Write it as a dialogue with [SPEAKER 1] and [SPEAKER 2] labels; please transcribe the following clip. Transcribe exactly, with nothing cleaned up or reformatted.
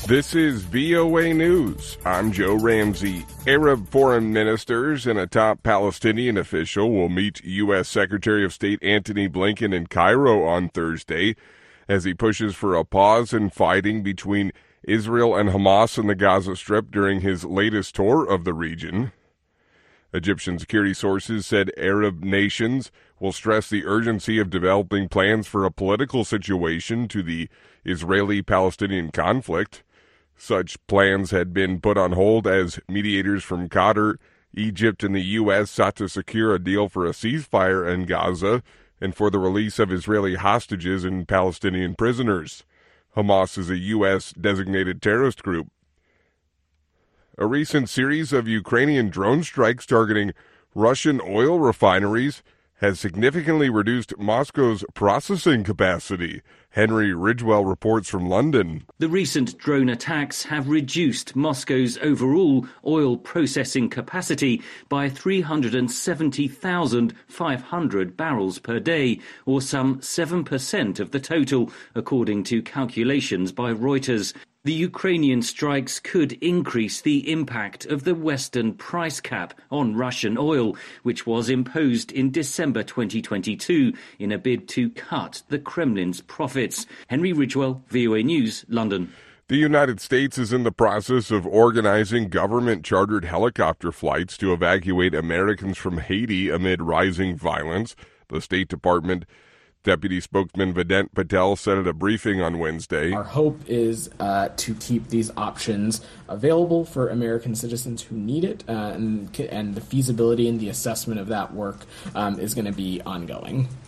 [SPEAKER 1] This is V O A News. I'm Joe Ramsey. Arab foreign ministers and a top Palestinian official will meet U S. Secretary of State Antony Blinken in Cairo on Thursday as he pushes for a pause in fighting between Israel and Hamas in the Gaza Strip during his latest tour of the region. Egyptian security sources said Arab nations will stress the urgency of developing plans for a political situation to the Israeli-Palestinian conflict. Such plans had been put on hold as mediators from Qatar, Egypt, and the U S sought to secure a deal for a ceasefire in Gaza and for the release of Israeli hostages and Palestinian prisoners. Hamas is a U S-designated terrorist group. A recent series of Ukrainian drone strikes targeting Russian oil refineries has significantly reduced Moscow's processing capacity. Henry Ridgwell reports from London.
[SPEAKER 2] The recent drone attacks have reduced Moscow's overall oil processing capacity by three hundred seventy thousand five hundred barrels per day, or some seven percent of the total, according to calculations by Reuters. The Ukrainian strikes could increase the impact of the Western price cap on Russian oil, which was imposed in December twenty twenty-two in a bid to cut the Kremlin's profits. Henry Ridgwell, V O A News, London.
[SPEAKER 1] The United States is in the process of organizing government-chartered helicopter flights to evacuate Americans from Haiti amid rising violence. The State Department Deputy Spokesman Vedant Patel said at a briefing on Wednesday.
[SPEAKER 3] Our hope is uh, to keep these options available for American citizens who need it, uh, and, and the feasibility and the assessment of that work um, is going to be ongoing.